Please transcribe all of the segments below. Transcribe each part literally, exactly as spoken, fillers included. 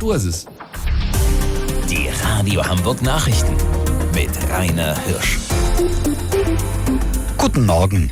Uhr ist es. Die Radio Hamburg Nachrichten mit Rainer Hirsch. Guten Morgen.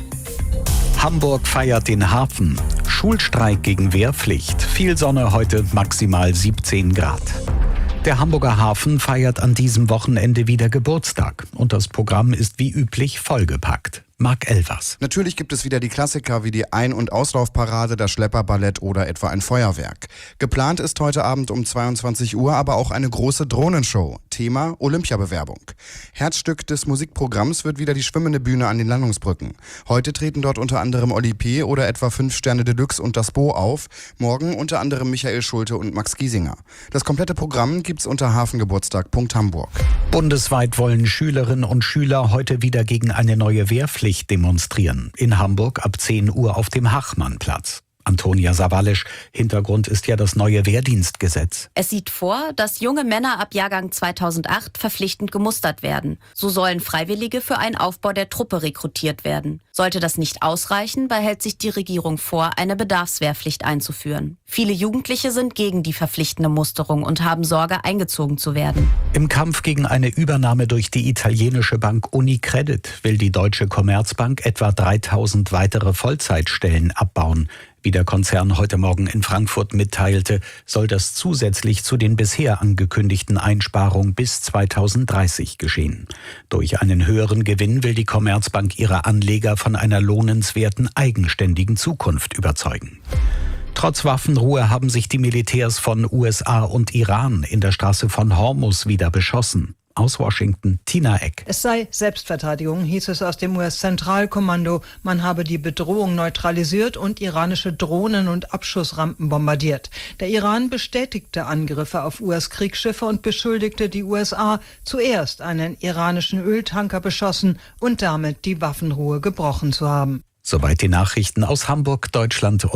Hamburg feiert den Hafen. Schulstreik gegen Wehrpflicht. Viel Sonne heute, maximal siebzehn Grad. Der Hamburger Hafen feiert an diesem Wochenende wieder Geburtstag. Und das Programm ist wie üblich vollgepackt. Marc Elvers. Natürlich gibt es wieder die Klassiker wie die Ein- und Auslaufparade, das Schlepperballett oder etwa ein Feuerwerk. Geplant ist heute Abend um zweiundzwanzig Uhr aber auch eine große Drohnenshow. Thema Olympiabewerbung. Herzstück des Musikprogramms wird wieder die schwimmende Bühne an den Landungsbrücken. Heute treten dort unter anderem Oli P. oder etwa fünf Sterne Deluxe und das Bo auf. Morgen unter anderem Michael Schulte und Max Giesinger. Das komplette Programm gibt's unter hafengeburtstag punkt hamburg. Bundesweit wollen Schülerinnen und Schüler heute wieder gegen eine neue Wehrpflicht demonstrieren. In Hamburg ab zehn Uhr auf dem Hachmannplatz. Antonia Sawallisch, Hintergrund ist ja das neue Wehrdienstgesetz. Es sieht vor, dass junge Männer ab Jahrgang zweitausendacht verpflichtend gemustert werden. So sollen Freiwillige für einen Aufbau der Truppe rekrutiert werden. Sollte das nicht ausreichen, behält sich die Regierung vor, eine Bedarfswehrpflicht einzuführen. Viele Jugendliche sind gegen die verpflichtende Musterung und haben Sorge, eingezogen zu werden. Im Kampf gegen eine Übernahme durch die italienische Bank Unicredit will die Deutsche Commerzbank etwa dreitausend weitere Vollzeitstellen abbauen. Wie der Konzern heute Morgen in Frankfurt mitteilte, soll das zusätzlich zu den bisher angekündigten Einsparungen bis zweitausenddreißig geschehen. Durch einen höheren Gewinn will die Commerzbank ihre Anleger von einer lohnenswerten, eigenständigen Zukunft überzeugen. Trotz Waffenruhe haben sich die Militärs von U S A und Iran in der Straße von Hormuz wieder beschossen. Aus Washington, Tina Eck. Es sei Selbstverteidigung, hieß es aus dem U S-Zentralkommando. Man habe die Bedrohung neutralisiert und iranische Drohnen und Abschussrampen bombardiert. Der Iran bestätigte Angriffe auf U S-Kriegsschiffe und beschuldigte die U S A, zuerst einen iranischen Öltanker beschossen und damit die Waffenruhe gebrochen zu haben. Soweit die Nachrichten aus Hamburg, Deutschland